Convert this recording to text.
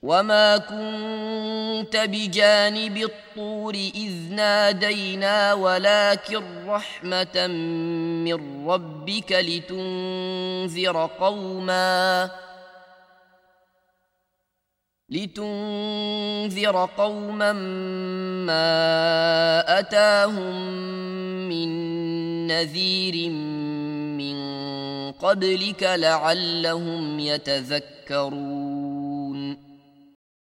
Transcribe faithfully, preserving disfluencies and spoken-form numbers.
وما كنت بجانب الطور إذ نادينا ولكن رحمة من ربك لتنذر قوما لتنذر قوما ما أتاهم من نذير من قبلك لعلهم يتذكرون